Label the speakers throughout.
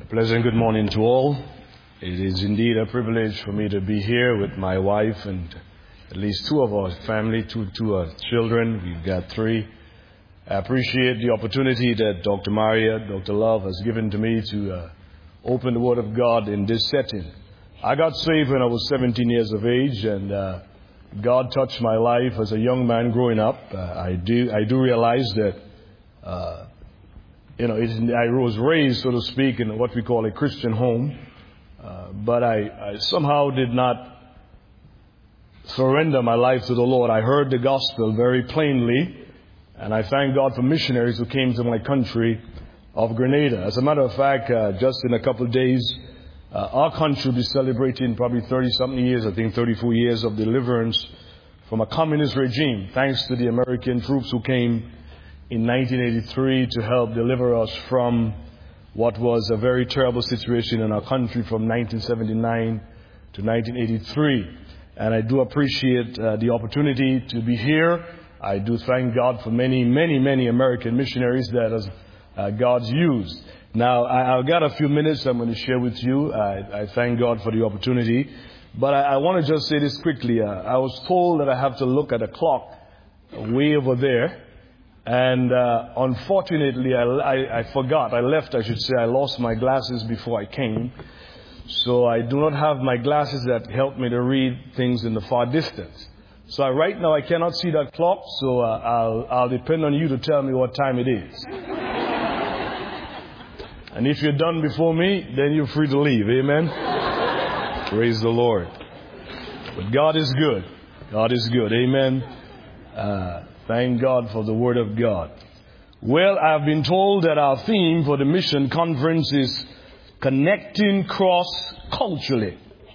Speaker 1: Pleasant good morning to all. It is indeed a privilege for me to be here with my wife and at least two of our family, two children. We've got three. I appreciate the opportunity that Dr. Maria, Dr. Love has given to me to open the Word of God in this setting. I got saved when I was 17 years of age, and God touched my life as a young man growing up. I do realize that I was raised, so to speak, in what we call a Christian home, but I somehow did not surrender my life to the Lord. I heard the gospel very plainly, and I thank God for missionaries who came to my country of Grenada. As a matter of fact, just in a couple of days, our country will be celebrating probably 30-something years, I think 34 years of deliverance from a communist regime, thanks to the American troops who came in 1983 to help deliver us from what was a very terrible situation in our country from 1979 to 1983. And I do appreciate the opportunity to be here. I do thank God for many American missionaries that God's used. Now, I've got a few minutes I'm going to share with you. I thank God for the opportunity. But I want to just say this quickly. I was told that I have to look at a clock way over there. And unfortunately, I forgot. I lost my glasses before I came. So I do not have my glasses that help me to read things in the far distance. So right now I cannot see that clock, so I'll depend on you to tell me what time it is. And if you're done before me, then you're free to leave. Amen? Praise the Lord. But God is good. God is good. Amen. Thank God for the Word of God. Well, I've been told that our theme for the mission conference is connecting cross-culturally.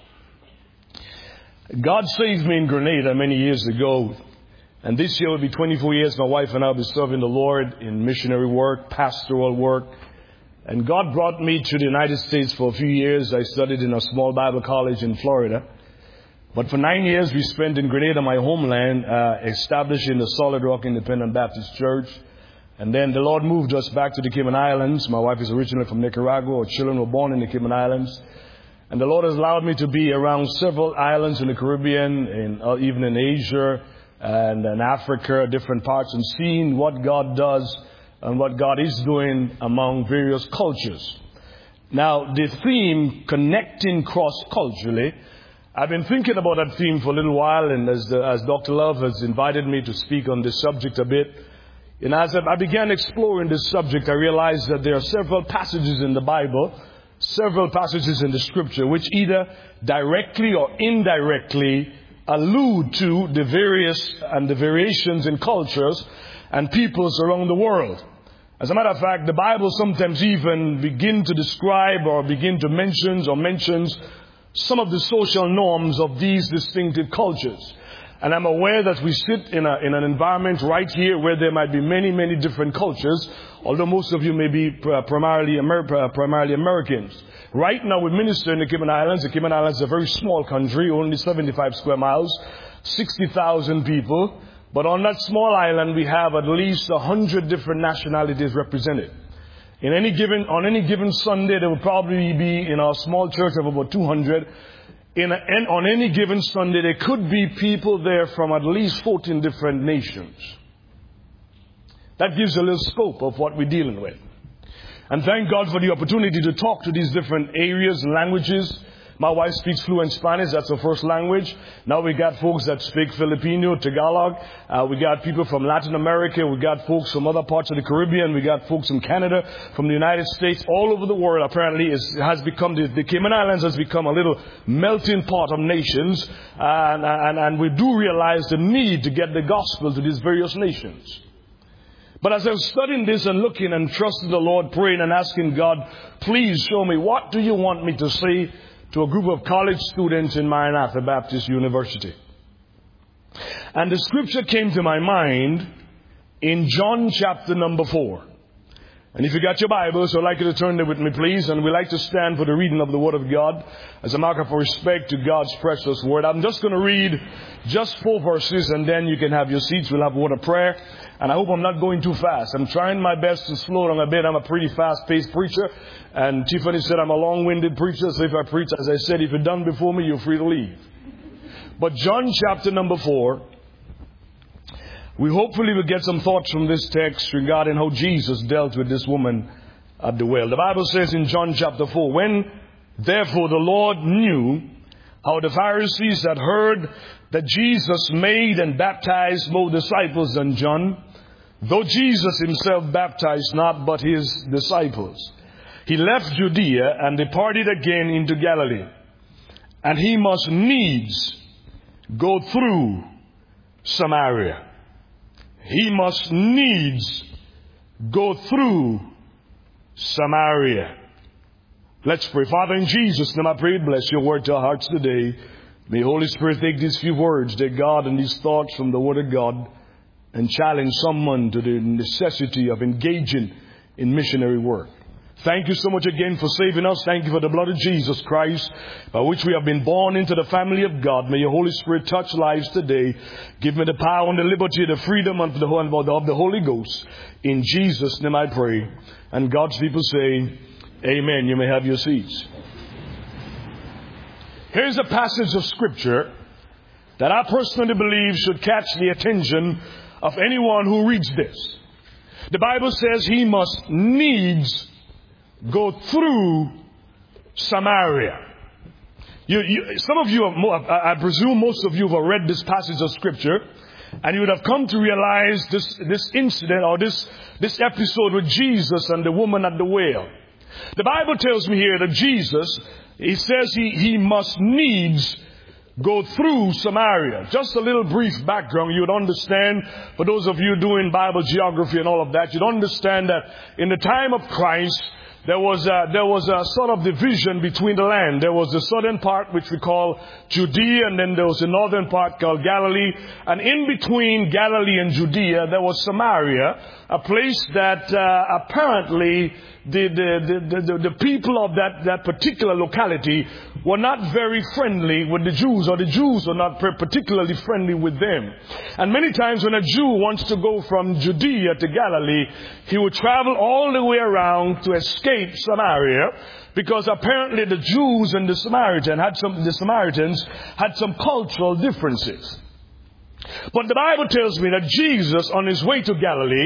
Speaker 1: God saved me in Grenada many years ago, and this year will be 24 years. My wife and I will be serving the Lord in missionary work, pastoral work. And God brought me to the United States for a few years. I studied in a small Bible college in Florida. But for 9 years, we spent in Grenada, my homeland, establishing the Solid Rock Independent Baptist Church. And then the Lord moved us back to the Cayman Islands. My wife is originally from Nicaragua. Our children were born in the Cayman Islands. And the Lord has allowed me to be around several islands in the Caribbean, even in Asia and in Africa, different parts, and seeing what God does and what God is doing among various cultures. Now, the theme, connecting cross-culturally, I've been thinking about that theme for a little while, and as Dr. Love has invited me to speak on this subject a bit, and as I began exploring this subject, I realized that there are several passages in the Bible, several passages in the Scripture, which either directly or indirectly allude to the variations in cultures and peoples around the world. As a matter of fact, the Bible sometimes even begin to describe or begin to mentions some of the social norms of these distinctive cultures. And I'm aware that we sit in an environment right here where there might be many different cultures, although most of you may be primarily Americans. Right now we minister in the Cayman Islands. The Cayman Islands is a very small country, only 75 square miles, 60,000 people. But on that small island we have at least 100 different nationalities represented. On any given Sunday, there will probably be, in our small church of about 200, on any given Sunday, there could be people there from at least 14 different nations. That gives a little scope of what we're dealing with. And thank God for the opportunity to talk to these different areas and languages. My wife speaks fluent Spanish. That's her first language. Now we got folks that speak Filipino, Tagalog. We got people from Latin America. We got folks from other parts of the Caribbean. We got folks from Canada, from the United States. All over the world, apparently, the Cayman Islands has become a little melting pot of nations. And we do realize the need to get the gospel to these various nations. But as I was studying this and looking and trusting the Lord, praying and asking God, please show me, what do you want me to say to a group of college students in Maranatha Baptist University? And the scripture came to my mind in John chapter number 4. And if you got your Bibles, I'd like you to turn there with me, please. And we'd like to stand for the reading of the Word of God as a mark of respect to God's precious Word. I'm just going to read just 4 verses, and then you can have your seats. We'll have a word of prayer. And I hope I'm not going too fast. I'm trying my best to slow down a bit. I'm a pretty fast-paced preacher. And Tiffany said I'm a long-winded preacher. So if I preach, as I said, if you're done before me, you're free to leave. But John chapter number 4. We hopefully will get some thoughts from this text regarding how Jesus dealt with this woman at the well. The Bible says in John chapter 4, when therefore the Lord knew how the Pharisees had heard that Jesus made and baptized more disciples than John, though Jesus himself baptized not but his disciples, he left Judea and departed again into Galilee. And he must needs go through Samaria. He must needs go through Samaria. Let's pray. Father, in Jesus' name I pray, bless your word to our hearts today. May Holy Spirit take these few words, dear God, and these thoughts from the Word of God and challenge someone to the necessity of engaging in missionary work. Thank you so much again for saving us. Thank you for the blood of Jesus Christ, by which we have been born into the family of God. May your Holy Spirit touch lives today. Give me the power and the liberty, the freedom of the Holy Ghost. In Jesus' name I pray. And God's people say, amen. You may have your seats. Here's a passage of Scripture that I personally believe should catch the attention of anyone who reads this. The Bible says he must needs go through Samaria. Some of you, I presume most of you have read this passage of Scripture, and you would have come to realize this incident or this episode with Jesus and the woman at the well. The Bible tells me here that Jesus, he says he must needs go through Samaria. Just a little brief background. You would understand, for those of you doing Bible geography and all of that, you'd understand that in the time of Christ, there was a sort of division between the land. There was the southern part, which we call Judea, and then there was the northern part called Galilee. And in between Galilee and Judea, there was Samaria, a place that apparently the people of that particular locality were not very friendly with the Jews, or the Jews were not particularly friendly with them. And many times when a Jew wants to go from Judea to Galilee, he would travel all the way around to escape Samaria, because apparently the Jews and the Samaritans had some cultural differences. But the Bible tells me that Jesus, on his way to Galilee,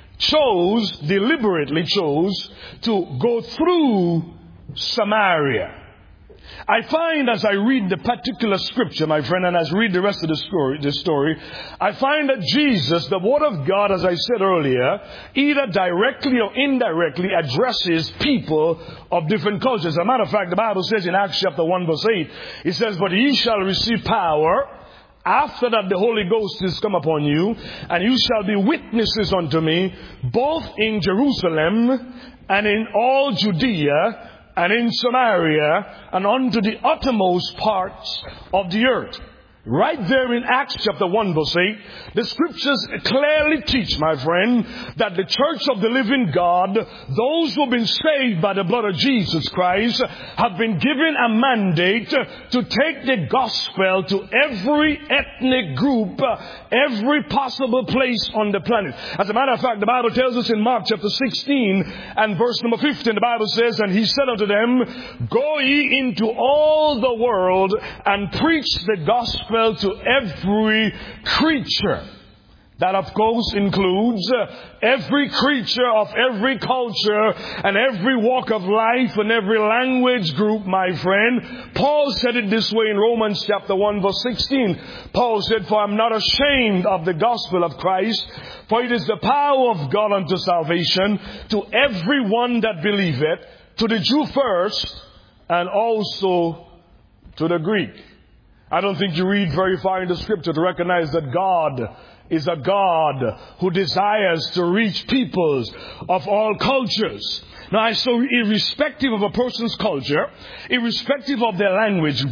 Speaker 1: deliberately chose to go through Samaria. I find as I read the particular scripture, my friend, and as I read the rest of the story, I find that Jesus, the Word of God, as I said earlier, either directly or indirectly addresses people of different cultures. As a matter of fact, the Bible says in Acts chapter 1 verse 8, it says, "But ye shall receive power after that the Holy Ghost is come upon you, and you shall be witnesses unto me, both in Jerusalem and in all Judea and in Samaria and unto the uttermost parts of the earth." Right there in Acts chapter 1 verse 8, the scriptures clearly teach, my friend, that the church of the living God, those who have been saved by the blood of Jesus Christ, have been given a mandate to take the gospel to every ethnic group, every possible place on the planet. As a matter of fact, the Bible tells us in Mark chapter 16 and verse number 15, the Bible says, "And he said unto them, Go ye into all the world and preach the gospel to every creature." That, of course, includes every creature of every culture and every walk of life and every language group, my friend. Paul said it this way in Romans chapter 1 verse 16. Paul said, "For I am not ashamed of the gospel of Christ, for it is the power of God unto salvation to everyone that believeth, to the Jew first, and also to the Greek." I don't think you read very far in the scripture to recognize that God is a God who desires to reach peoples of all cultures. Now, so irrespective of a person's culture, irrespective of their language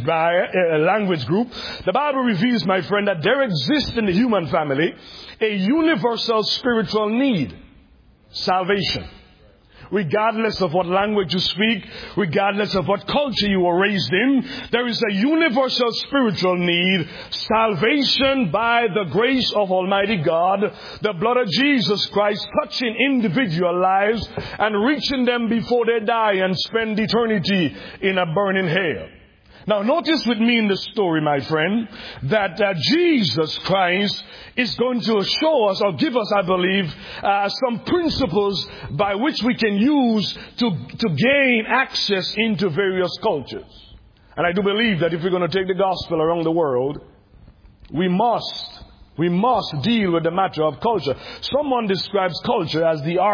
Speaker 1: group, the Bible reveals, my friend, that there exists in the human family a universal spiritual need: salvation. regardless of what language you speak, regardless of what culture you were raised in, there is a universal spiritual need, salvation by the grace of Almighty God, the blood of Jesus Christ touching individual lives and reaching them before they die and spend eternity in a burning hell. Now notice with me in the story, my friend, that Jesus Christ is going to show us or give us, I believe, some principles by which we can use to gain access into various cultures. And I do believe that if we're going to take the gospel around the world, we must deal with the matter of culture. Someone describes culture as the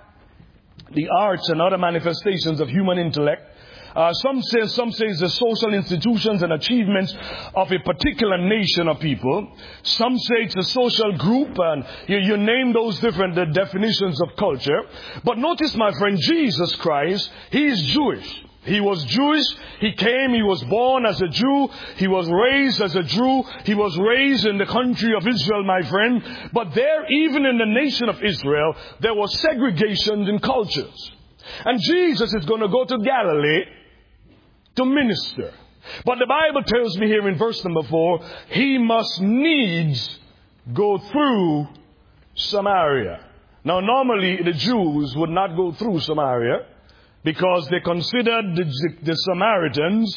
Speaker 1: arts and other manifestations of human intellect. Some say it's the social institutions and achievements of a particular nation or people. Some say it's a social group, and you name those different definitions of culture. But notice, my friend, Jesus Christ, He is Jewish. He was Jewish. He came. He was born as a Jew. He was raised as a Jew. He was raised in the country of Israel, my friend. But there, even in the nation of Israel, there was segregation in cultures. And Jesus is going to go to Galilee to minister. But the Bible tells me here in verse number 4, He must needs go through Samaria. Now, normally the Jews would not go through Samaria because they considered the Samaritans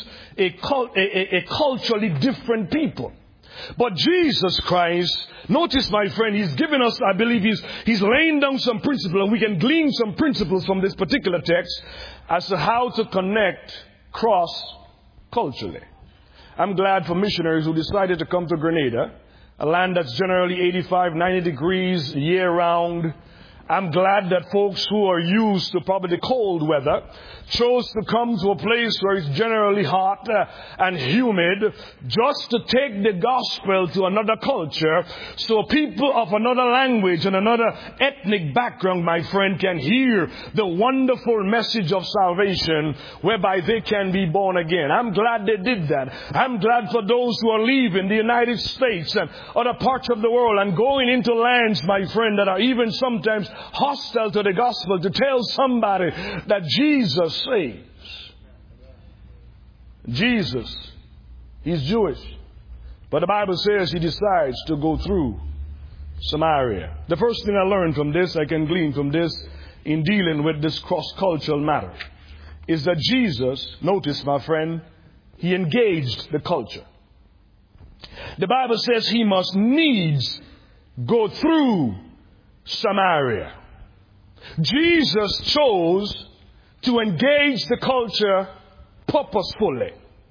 Speaker 1: a culturally different people. But Jesus Christ, notice, my friend, He's given us, I believe He's laying down some principles, and we can glean some principles from this particular text as to how to connect cross-culturally. I'm glad for missionaries who decided to come to Grenada, a land that's generally 85, 90 degrees year-round. I'm glad that folks who are used to probably the cold weather chose to come to a place where it's generally hot and humid just to take the gospel to another culture so people of another language and another ethnic background, my friend, can hear the wonderful message of salvation whereby they can be born again. I'm glad they did that. I'm glad for those who are leaving the United States and other parts of the world and going into lands, my friend, that are even sometimes hostile to the gospel, to tell somebody that Jesus saves. Jesus, He's Jewish. But the Bible says He decides to go through Samaria. The first thing I learned from this, I can glean from this in dealing with this cross-cultural matter, is that Jesus, notice, my friend, He engaged the culture. The Bible says He must needs go through Samaria. Jesus chose to engage the culture purposefully.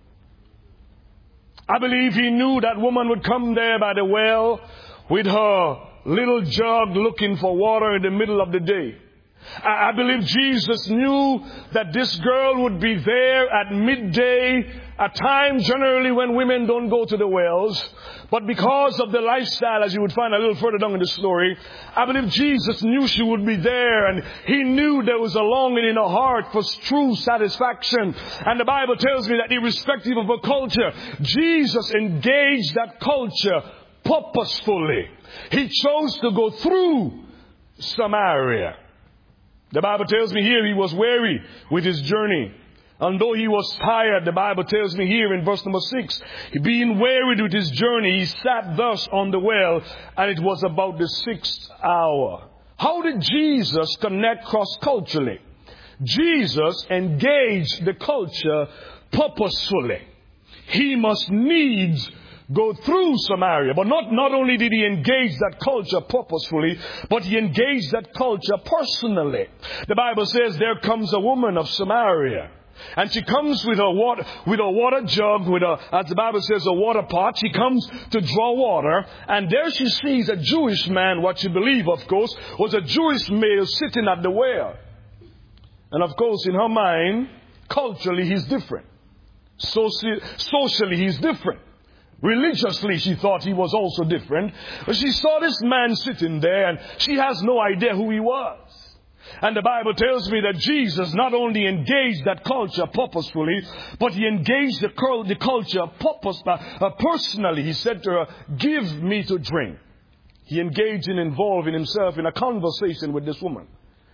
Speaker 1: I believe He knew that woman would come there by the well with her little jug looking for water in the middle of the day. I believe Jesus knew that this girl would be there at midday, a time generally when women don't go to the wells. But because of the lifestyle, as you would find a little further down in the story, I believe Jesus knew she would be there, and He knew there was a longing in her heart for true satisfaction. And the Bible tells me that irrespective of her culture, Jesus engaged that culture purposefully. He chose to go through Samaria. The Bible tells me here He was weary with His journey. And though He was tired, the Bible tells me here in verse number 6, being wearied with His journey, He sat thus on the well, and it was about the 6th hour. How did Jesus connect cross-culturally? Jesus engaged the culture purposefully. He must needs go through Samaria. But not only did He engage that culture purposefully, but He engaged that culture personally. The Bible says there comes a woman of Samaria. And she comes with a water jug, as the Bible says, a water pot. She comes to draw water. And there she sees a Jewish man, what she believed, of course, was a Jewish male sitting at the well. And of course, in her mind, culturally, he's different. Socially, he's different. Religiously, she thought he was also different. But she saw this man sitting there, and she has no idea who he was. And the Bible tells me that Jesus not only engaged that culture purposefully, but He engaged the culture personally. He said to her, "Give me to drink." He engaged in involving himself in a conversation with this woman.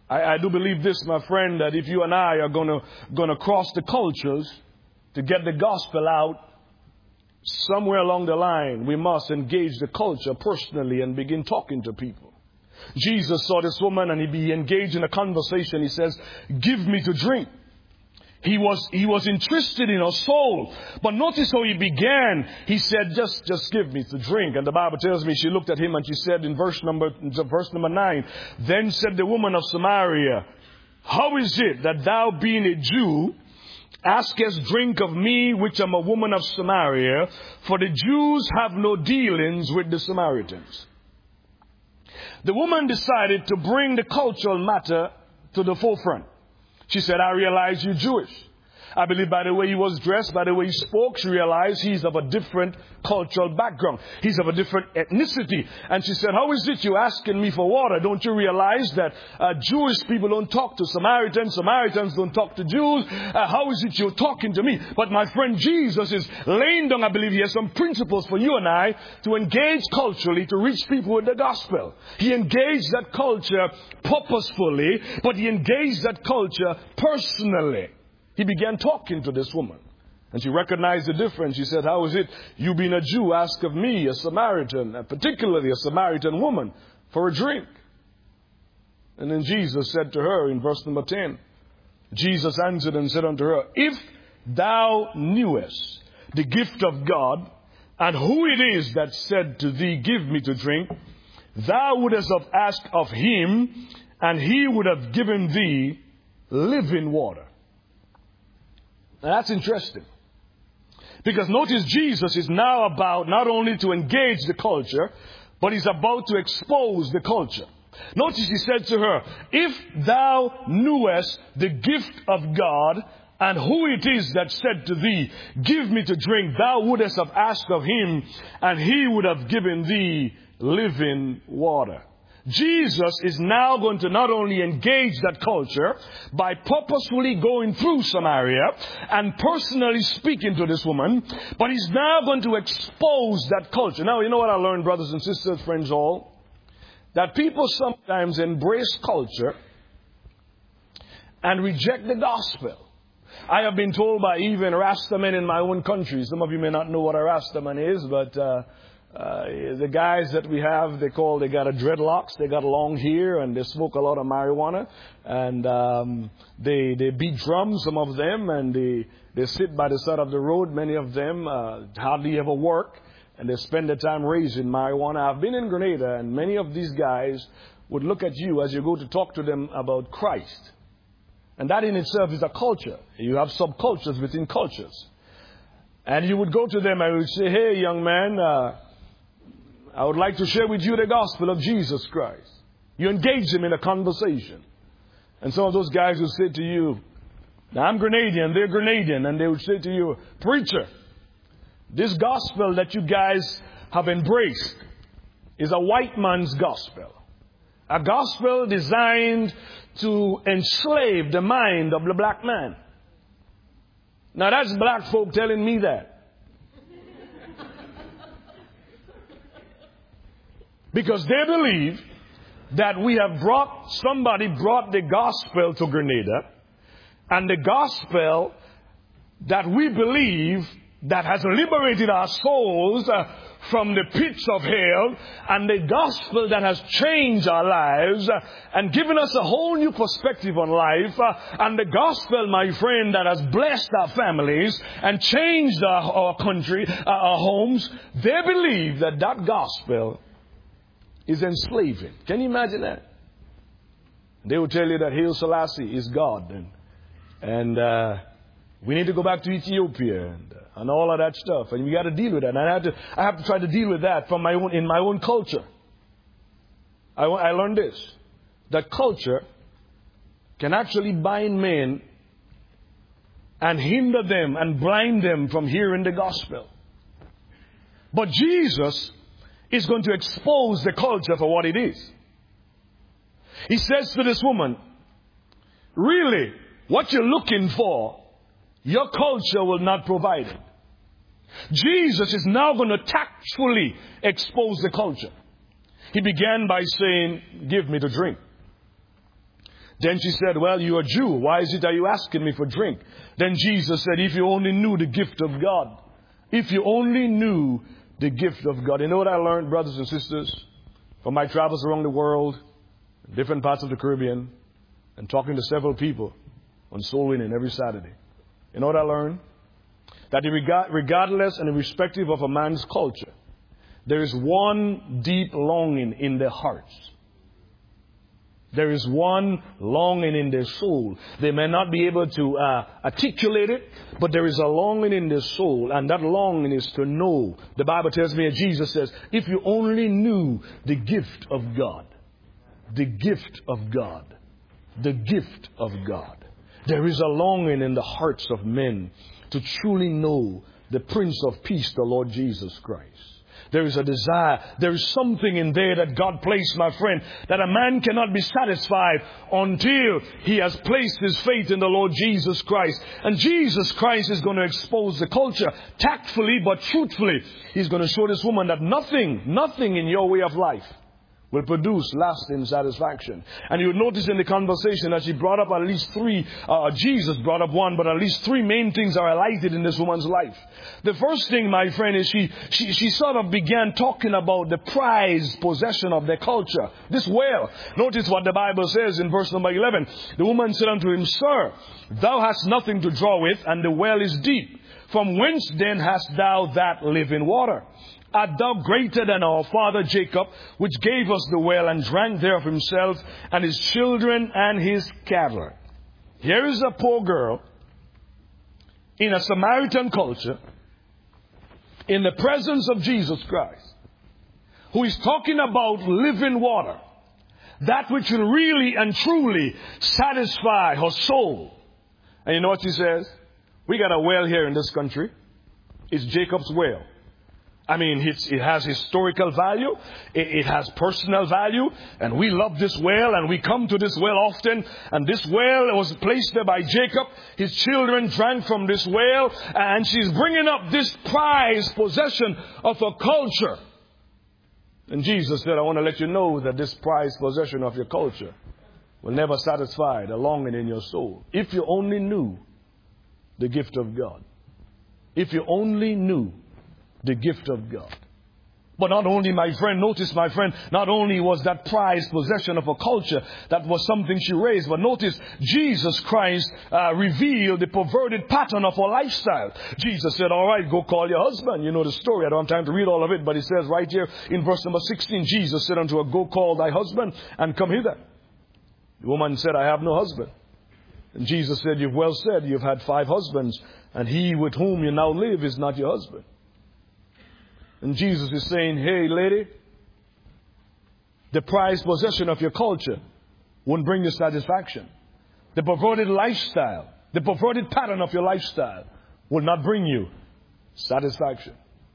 Speaker 1: I do believe this, my friend, that if you and I are gonna cross the cultures to get the gospel out, somewhere along the line, we must engage the culture personally and begin talking to people. Jesus saw this woman and he engaged in a conversation. He says, "Give me to drink." He was interested in her soul. But notice how he began. He said, just give me to drink. And the Bible tells me she looked at him and she said in verse number 9, "Then said the woman of Samaria, how is it that thou being a Jew, askest drink of me, which am a woman of Samaria? For the Jews have no dealings with the Samaritans." The woman decided to bring the cultural matter to the forefront. She said, "I realize you're Jewish." I believe by the way he was dressed, by the way he spoke, she realized he's of a different cultural background. He's of a different ethnicity. And she said, "How is it you're asking me for water? Don't you realize that Jewish people don't talk to Samaritans? Samaritans don't talk to Jews. How is it you're talking to me?" But my friend Jesus is laying down, I believe he has some principles for you and I to engage culturally to reach people with the gospel. He engaged that culture purposefully, but he engaged that culture personally. He began talking to this woman. And she recognized the difference. She said, "How is it you being a Jew ask of me, a Samaritan, particularly a Samaritan woman, for a drink?" And then Jesus said to her in verse number 10, Jesus answered and said unto her, "If thou knewest the gift of God, and who it is that said to thee, Give me to drink, thou wouldest have asked of him, and he would have given thee living water." Now that's interesting. Because notice Jesus is now about not only to engage the culture, but he's about to expose the culture. Notice he said to her, "If thou knewest the gift of God, and who it is that said to thee, Give me to drink, thou wouldest have asked of him, and he would have given thee living water." Jesus is now going to not only engage that culture by purposefully going through Samaria and personally speaking to this woman, but he's now going to expose that culture. Now, you know what I learned, brothers and sisters, friends all? That people sometimes embrace culture and reject the gospel. I have been told by even Rastamen in my own country. Some of you may not know what a Rastaman is, but the guys that we have, they got a dreadlocks, they got long hair, and they smoke a lot of marijuana, and they beat drums, some of them, and they sit by the side of the road. Many of them hardly ever work, and they spend their time raising marijuana. I've been in Grenada, and many of these guys would look at you as you go to talk to them about Christ. And that in itself is a culture. You have subcultures within cultures. And you would go to them and you would say, "Hey, young man, I would like to share with you the gospel of Jesus Christ." You engage them in a conversation. And some of those guys would say to you, "Now I'm Grenadian, they're Grenadian," and they would say to you, "Preacher, this gospel that you guys have embraced is a white man's gospel. A gospel designed to enslave the mind of the black man." Now that's black folk telling me that. Because they believe that somebody brought the gospel to Grenada, and the gospel that we believe that has liberated our souls from the pits of hell, and the gospel that has changed our lives and given us a whole new perspective on life, and the gospel, my friend, that has blessed our families and changed our country, our homes. They believe that gospel is enslaving. Can you imagine that? They will tell you that Haile Selassie is God, and we need to go back to Ethiopia and all of that stuff, and we got to deal with that. And I have to try to deal with that in my own culture. I learned this, that culture can actually bind men and hinder them and blind them from hearing the gospel. But Jesus is going to expose the culture for what it is. He says to this woman, "Really, what you're looking for, your culture will not provide it." Jesus is now going to tactfully expose the culture. He began by saying, "Give me to drink." Then she said, well, you're a Jew. Why is it that you asking me for drink? Then Jesus said, if you only knew the gift of God. If you only knew the gift of God. You know what I learned, brothers and sisters, from my travels around the world, different parts of the Caribbean, and talking to several people on soul winning every Saturday. You know what I learned? That regardless and irrespective of a man's culture, there is one deep longing in their hearts. There is one longing in their soul. They may not be able to articulate it, but there is a longing in their soul, and that longing is to know. The Bible tells me, Jesus says, if you only knew the gift of God, the gift of God, the gift of God. There is a longing in the hearts of men to truly know the Prince of Peace, the Lord Jesus Christ. There is a desire. There is something in there that God placed, my friend, that a man cannot be satisfied until he has placed his faith in the Lord Jesus Christ. And Jesus Christ is going to expose the culture tactfully but truthfully. He's going to show this woman that nothing in your way of life will produce lasting satisfaction. And you notice in the conversation that she brought up at least three, Jesus brought up one, but at least three main things are highlighted in this woman's life. The first thing, my friend, is she sort of began talking about the prized possession of their culture. This well. Notice what the Bible says in verse number 11. The woman said unto him, Sir, thou hast nothing to draw with, and the well is deep. From whence then hast thou that living water? Art thou greater than our father Jacob, which gave us the well and drank thereof himself and his children and his cattle? Here is a poor girl in a Samaritan culture in the presence of Jesus Christ, who is talking about living water, that which will really and truly satisfy her soul. And you know what she says? We got a well here in this country. It's Jacob's well. I mean, it has historical value. It has personal value. And we love this well, and we come to this well often. And this well was placed there by Jacob. His children drank from this well. And she's bringing up this prized possession of a culture. And Jesus said, I want to let you know that this prized possession of your culture will never satisfy the longing in your soul. If you only knew the gift of God. If you only knew the gift of God. But not only, my friend, notice, my friend, not only was that prized possession of a culture, that was something she raised, but notice, Jesus Christ revealed the perverted pattern of her lifestyle. Jesus said, all right, go call your husband. You know the story. I don't have time to read all of it, but it says right here in verse number 16, Jesus said unto her, go call thy husband and come hither. The woman said, I have no husband. And Jesus said, you've well said, you've had 5 husbands, and he with whom you now live is not your husband. And Jesus is saying, hey, lady, the prized possession of your culture won't bring you satisfaction. The perverted lifestyle, the perverted pattern of your lifestyle will not bring you satisfaction.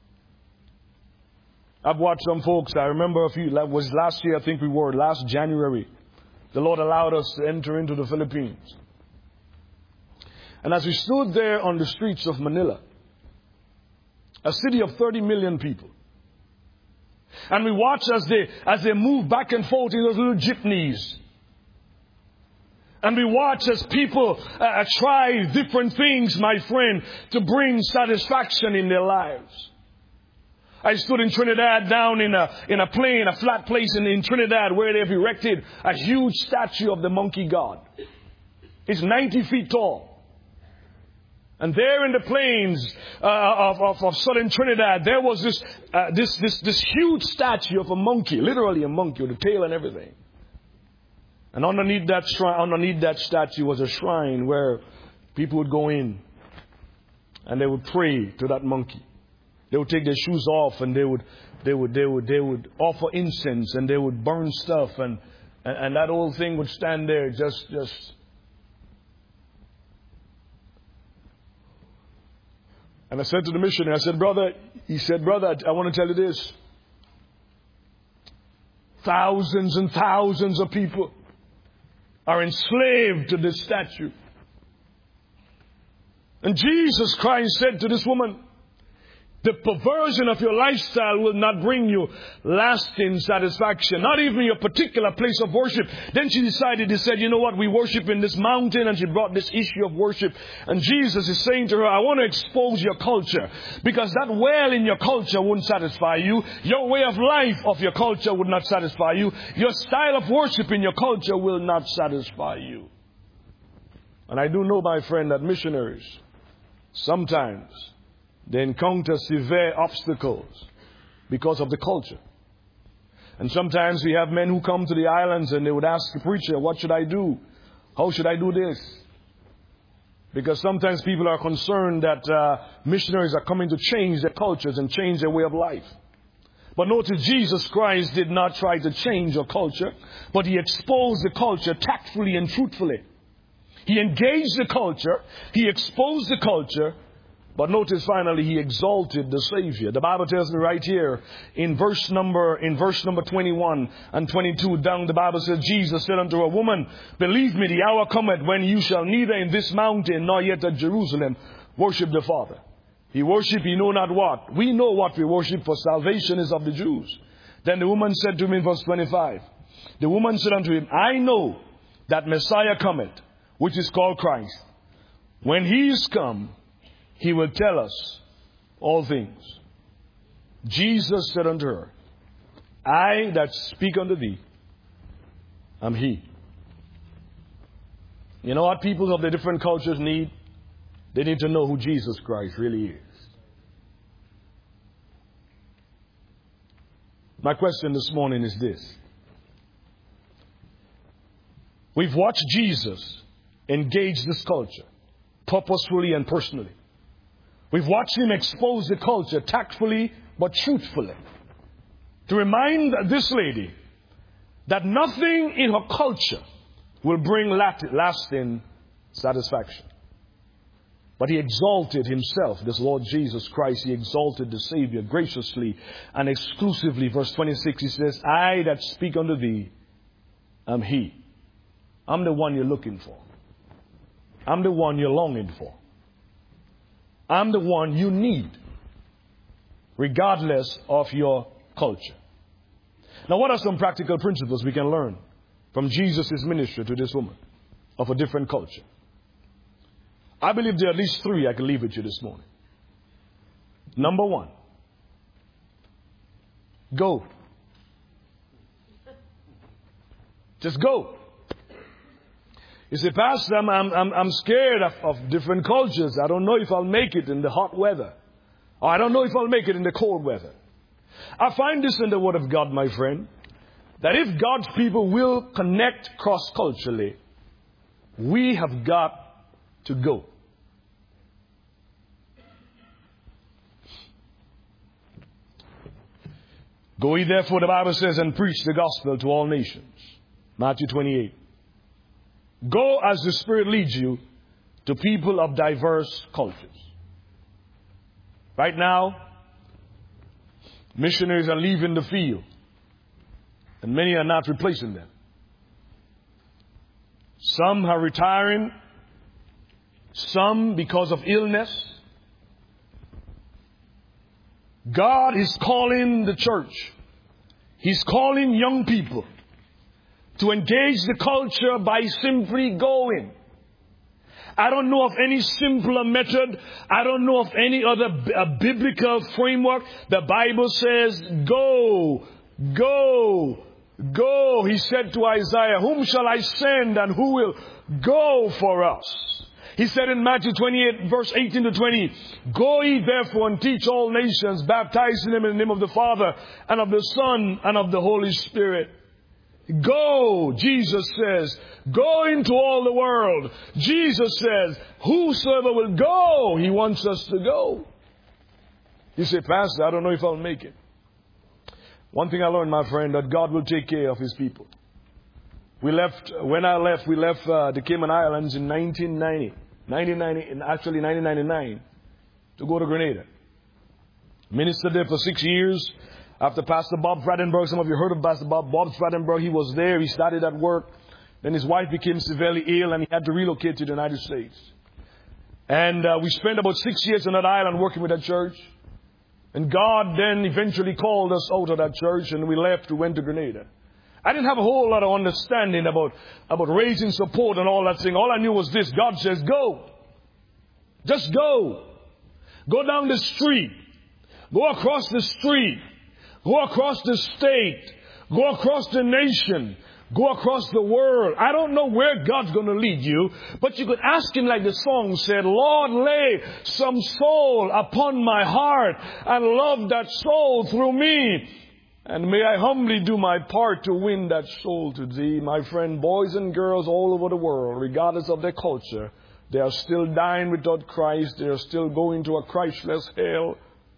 Speaker 1: I've watched some folks, I remember that was last year, I think last January, the Lord allowed us to enter into the Philippines. And as we stood there on the streets of Manila, a city of 30 million people. And we watch as they move back and forth in those little jeepneys. And we watch as people try different things, my friend, to bring satisfaction in their lives. I stood in Trinidad down in a plain, a flat place in Trinidad where they've erected a huge statue of the monkey god. It's 90 feet tall. And there in the plains of southern Trinidad, there was this huge statue of a monkey, literally a monkey with a tail and everything. And underneath that statue was a shrine where people would go in and they would pray to that monkey. They would take their shoes off and they would offer incense and they would burn stuff and that old thing would stand there just. And I said to the missionary, I said, brother, I want to tell you this. Thousands and thousands of people are enslaved to this statue. And Jesus Christ said to this woman, The perversion of your lifestyle will not bring you lasting satisfaction, not even your particular place of worship. Then she said, you know what, we worship in this mountain, and she brought this issue of worship. And Jesus is saying to her, I want to expose your culture, because that well in your culture wouldn't satisfy you. Your way of life of your culture would not satisfy you. Your style of worship in your culture will not satisfy you. And I do know, my friend, that missionaries, sometimes they encounter severe obstacles because of the culture. And sometimes we have men who come to the islands and they would ask the preacher, what should I do? How should I do this? Because sometimes people are concerned that missionaries are coming to change their cultures and change their way of life. But notice, Jesus Christ did not try to change your culture, but He exposed the culture tactfully and truthfully. He engaged the culture, He exposed the culture, but notice finally He exalted the Savior. The Bible tells me right here in verse number 21 and 22 down, the Bible says, Jesus said unto a woman, believe me, the hour cometh when you shall neither in this mountain nor yet at Jerusalem worship the Father. He worship, He know not what. We know what we worship, for salvation is of the Jews. Then the woman said to him in verse 25, the woman said unto him, I know that Messiah cometh, which is called Christ. When He is come, He will tell us all things. Jesus said unto her, I that speak unto thee am He. You know what people of the different cultures need? They need to know who Jesus Christ really is. My question this morning is this. We've watched Jesus engage this culture purposefully and personally. We've watched Him expose the culture tactfully but truthfully, to remind this lady that nothing in her culture will bring lasting satisfaction. But He exalted Himself, this Lord Jesus Christ. He exalted the Savior graciously and exclusively. Verse 26, He says, I that speak unto thee am He. I'm the one you're looking for. I'm the one you're longing for. I'm the one you need, regardless of your culture. Now, what are some practical principles we can learn from Jesus' ministry to this woman of a different culture? I believe there are at least three I can leave with you this morning. Number one, go. Just go. You say, Pastor, I'm scared of different cultures. I don't know if I'll make it in the hot weather. Or I don't know if I'll make it in the cold weather. I find this in the Word of God, my friend, that if God's people will connect cross-culturally, we have got to go. Go ye therefore, the Bible says, and preach the gospel to all nations. Matthew 28. Go as the Spirit leads you to people of diverse cultures. Right now, missionaries are leaving the field, and many are not replacing them. Some are retiring, some because of illness. God is calling the church. He's calling young people to engage the culture by simply going. I don't know of any simpler method. I don't know of any other biblical framework. The Bible says, go, go, go. He said to Isaiah, whom shall I send and who will go for us? He said in Matthew 28, verse 18 to 20, go ye therefore and teach all nations, baptizing them in the name of the Father and of the Son and of the Holy Spirit. Go, Jesus says, go into all the world. Jesus says, whosoever will go, He wants us to go. You say, Pastor, I don't know if I'll make it. One thing I learned, my friend, that God will take care of His people. When I left, we left the Cayman Islands in 1999 to go to Grenada. Ministered there for 6 years. After Pastor Bob Frattenberg, some of you heard of Pastor Bob Frattenberg, he was there, he started that work. Then his wife became severely ill and he had to relocate to the United States. And we spent about 6 years on that island working with that church. And God then eventually called us out of that church, and we left. We went to Grenada. I didn't have a whole lot of understanding about raising support and all that thing. All I knew was this. God says, go. Just go. Go down the street. Go across the street. Go across the state. Go across the nation. Go across the world. I don't know where God's going to lead you, but you could ask Him like the song said, Lord, lay some soul upon my heart and love that soul through me. And may I humbly do my part to win that soul to Thee. My friend, boys and girls all over the world, regardless of their culture, they are still dying without Christ. They are still going to a Christless hell.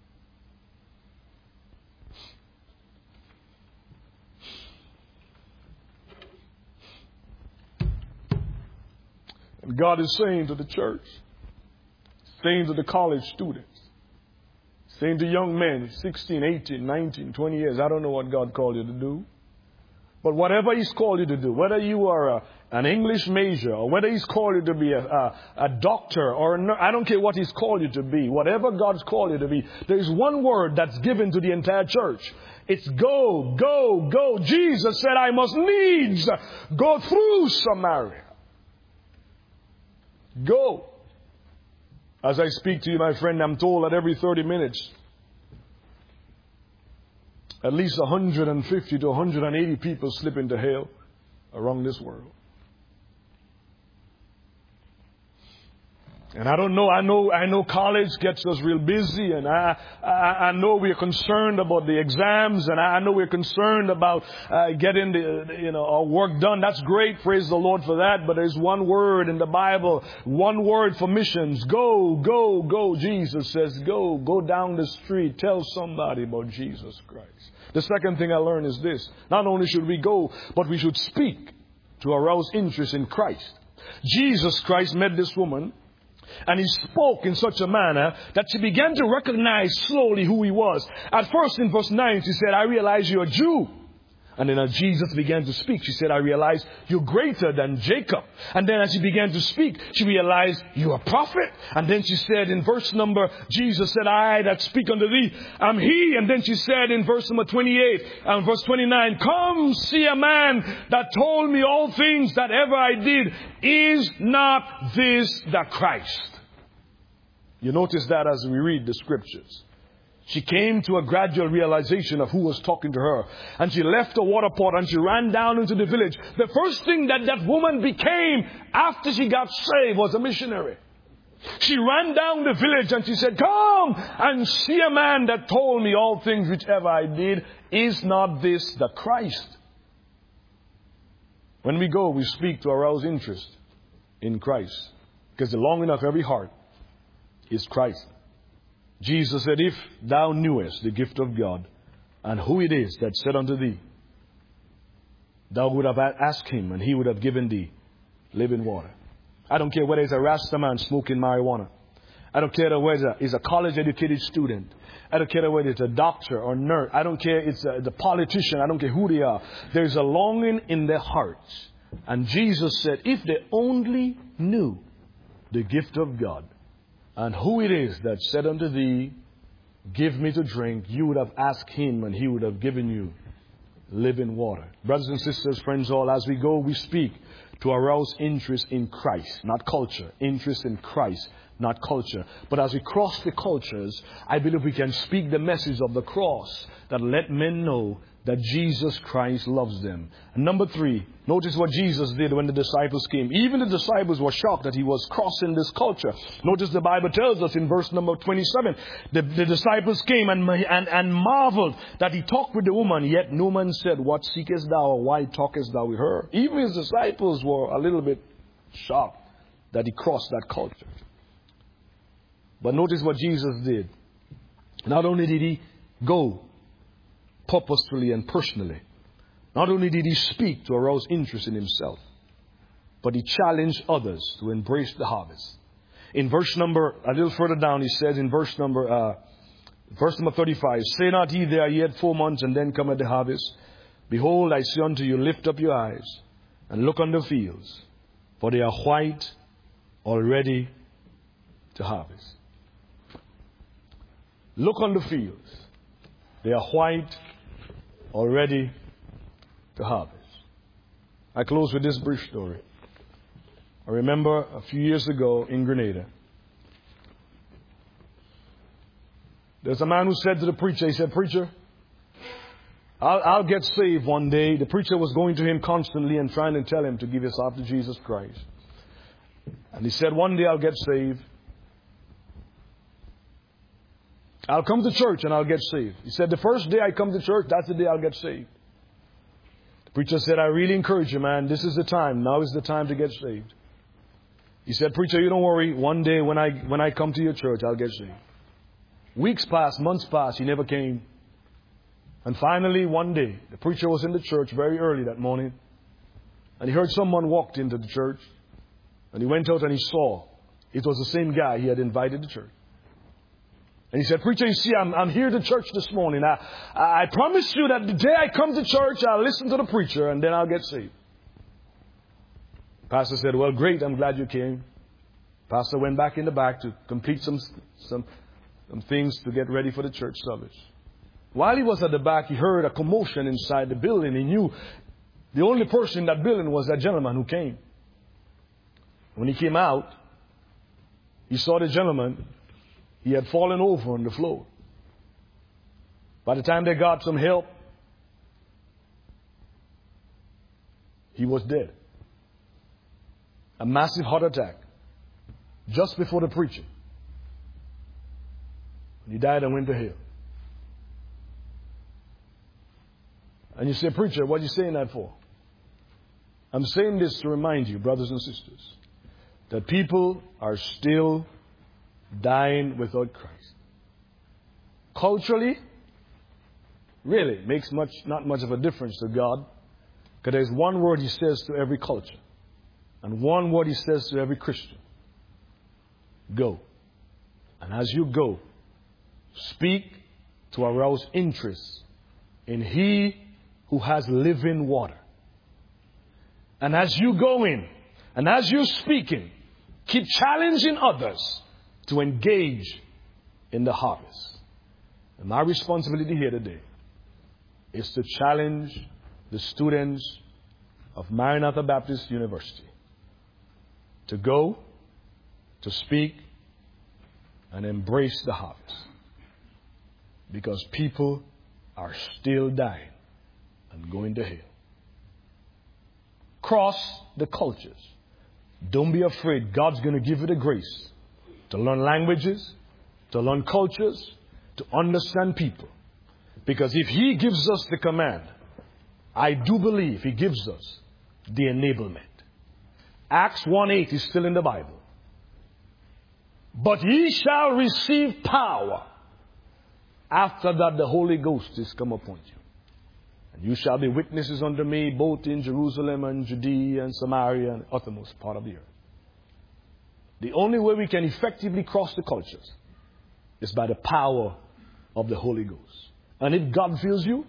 Speaker 1: And God is saying to the church, saying to the college students, saying to young men, 16, 18, 19, 20 years, I don't know what God called you to do. But whatever He's called you to do, whether you are an English major or whether He's called you to be a doctor or no, I don't care what He's called you to be, whatever God's called you to be, there is one word that's given to the entire church. It's go, go, go. Jesus said, I must needs go through Samaria. Go. As I speak to you, my friend, I'm told that every 30 minutes, at least 150 to 180 people slip into hell around this world. And I don't know, I know college gets us real busy, and I know we're concerned about the exams, and I know we're concerned about getting our work done. That's great, praise the Lord for that, but there's one word in the Bible, one word for missions. Go, go, go. Jesus says go. Go down the street, tell somebody about Jesus Christ. The second thing I learned is this. Not only should we go, but we should speak to arouse interest in Christ. Jesus Christ met this woman, and He spoke in such a manner that she began to recognize slowly who He was. At first in verse 9, she said, I realize you're a Jew. And then as Jesus began to speak, she said, I realize you're greater than Jacob. And then as she began to speak, she realized you're a prophet. And then she said in verse number, Jesus said, I that speak unto thee am He. And then she said in verse number 28 and verse 29, come see a man that told me all things that ever I did. Is not this the Christ? You notice that as we read the scriptures. She came to a gradual realization of who was talking to her. And she left the water pot and she ran down into the village. The first thing that woman became after she got saved was a missionary. She ran down the village and she said, come and see a man that told me all things which ever I did. Is not this the Christ? When we go, we speak to arouse interest in Christ. Because the longing of every heart is Christ. Jesus said, if thou knewest the gift of God and who it is that said unto thee, thou would have asked Him and He would have given thee living water. I don't care whether it's a Rasta man smoking marijuana. I don't care whether it's a college-educated student. I don't care whether it's a doctor or nurse. I don't care it's the politician. I don't care who they are. There's a longing in their hearts. And Jesus said, if they only knew the gift of God, and who it is that said unto thee, give me to drink, you would have asked Him and He would have given you living water. Brothers and sisters, friends all, as we go, we speak to arouse interest in Christ, not culture. Interest in Christ, not culture. But as we cross the cultures, I believe we can speak the message of the cross that let men know that Jesus Christ loves them. And number 3, notice what Jesus did when the disciples came. Even the disciples were shocked that He was crossing this culture. Notice the Bible tells us in verse number 27, the disciples came and marveled that He talked with the woman, yet no man said, what seekest thou, or why talkest thou with her? Even His disciples were a little bit shocked that He crossed that culture. But notice what Jesus did. Not only did He go purposefully and personally, not only did He speak to arouse interest in Himself, but He challenged others to embrace the harvest. In verse number, a little further down, He says in verse number 35, say not ye, there are yet 4 months, and then cometh the harvest. Behold, I say unto you, lift up your eyes, and look on the fields, for they are white, already to harvest. Look on the fields. They are white, already to harvest. I close with this brief story. I remember a few years ago in Grenada, there's a man who said to the preacher, he said, "Preacher, I'll get saved one day." The preacher was going to him constantly and trying to tell him to give his heart to Jesus Christ. And he said, "One day I'll get saved. I'll come to church and I'll get saved." He said, "The first day I come to church, that's the day I'll get saved." The preacher said, "I really encourage you, man. This is the time. Now is the time to get saved." He said, "Preacher, you don't worry. One day when I come to your church, I'll get saved." Weeks passed, months passed. He never came. And finally, one day, the preacher was in the church very early that morning. And he heard someone walked into the church. And he went out and he saw it was the same guy he had invited to church. And he said, "Preacher, you see, I'm here to church this morning. I promise you that the day I come to church, I'll listen to the preacher and then I'll get saved." Pastor said, "Well, great. I'm glad you came." Pastor went back in the back to complete some things to get ready for the church service. While he was at the back, he heard a commotion inside the building. He knew the only person in that building was that gentleman who came. When he came out, he saw the gentleman. He had fallen over on the floor. By the time they got some help, he was dead. A massive heart attack just before the preaching. He died and went to hell. And you say, "Preacher, what are you saying that for?" I'm saying this to remind you, brothers and sisters, that people are still dying without Christ. Culturally, really makes not much of a difference to God, because there's one word He says to every culture, and one word He says to every Christian: go. And as you go, speak to arouse interest in He who has living water. And as you go in, and as you're speaking, keep challenging others to engage in the harvest. And my responsibility here today is to challenge the students of Maranatha Baptist University to go, to speak, and embrace the harvest. Because people are still dying and going to hell. Cross the cultures. Don't be afraid. God's going to give you the grace to learn languages, to learn cultures, to understand people. Because if He gives us the command, I do believe He gives us the enablement. Acts 1:8 is still in the Bible. But ye shall receive power. After that, the Holy Ghost is come upon you. And you shall be witnesses unto me both in Jerusalem and Judea and Samaria and the uttermost part of the earth. The only way we can effectively cross the cultures is by the power of the Holy Ghost. And if God fills you,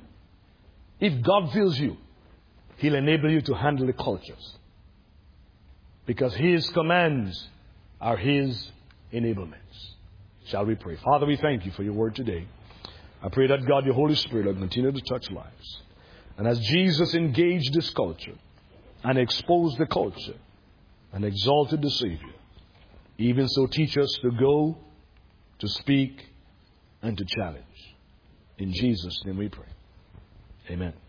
Speaker 1: He'll enable you to handle the cultures. Because His commands are His enablements. Shall we pray? Father, we thank You for Your word today. I pray that God, Your Holy Spirit, will continue to touch lives. And as Jesus engaged this culture and exposed the culture and exalted the Savior, even so teach us to go, to speak, and to challenge. In Jesus' name we pray. Amen.